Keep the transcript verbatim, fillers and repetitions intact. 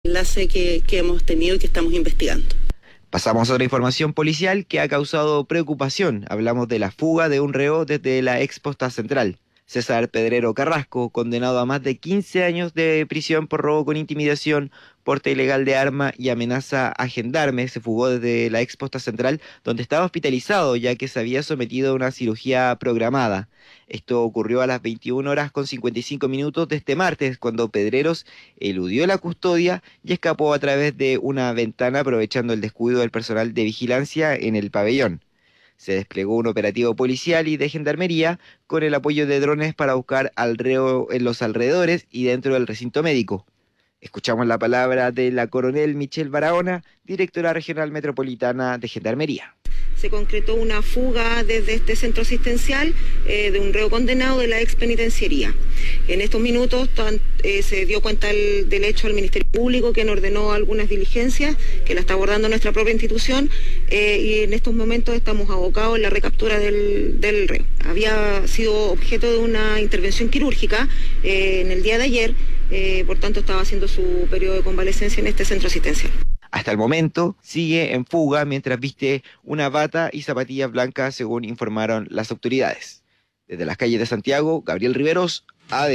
Enlace que, que hemos tenido y que estamos investigando. Pasamos a otra información policial que ha causado preocupación. Hablamos de la fuga de un reo desde la ex posta central. César Pedrero Carrasco, condenado a más de quince años de prisión por robo con intimidación, porte ilegal de arma y amenaza a gendarme, se fugó desde la ex posta central, donde estaba hospitalizado ya que se había sometido a una cirugía programada. Esto ocurrió a las veintiuna horas con cincuenta y cinco minutos de este martes, cuando Pedreros eludió la custodia y escapó a través de una ventana aprovechando el descuido del personal de vigilancia en el pabellón. Se desplegó un operativo policial y de gendarmería con el apoyo de drones para buscar al reo en los alrededores y dentro del recinto médico. Escuchamos la palabra de la coronel Michelle Barahona, directora regional metropolitana de Gendarmería. Se concretó una fuga desde este centro asistencial eh, de un reo condenado de la ex penitenciaría. En estos minutos tan, eh, se dio cuenta el, del hecho al Ministerio Público, quien ordenó algunas diligencias que la está abordando nuestra propia institución eh, y en estos momentos estamos abocados en la recaptura del, del reo. Había sido objeto de una intervención quirúrgica eh, en el día de ayer, eh, por tanto estaba haciendo su periodo de convalecencia en este centro asistencial. Hasta el momento sigue en fuga mientras viste una bata y zapatillas blancas, según informaron las autoridades. Desde las calles de Santiago, Gabriel Riveros, A D.